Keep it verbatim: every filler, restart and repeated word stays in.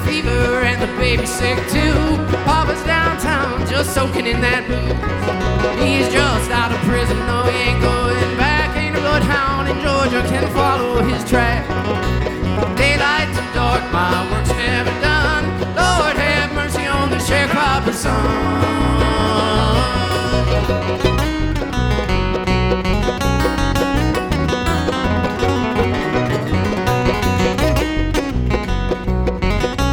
fever and the baby's sick too. Papa's downtown just soaking in that booze. He's just out of prison, oh yeah.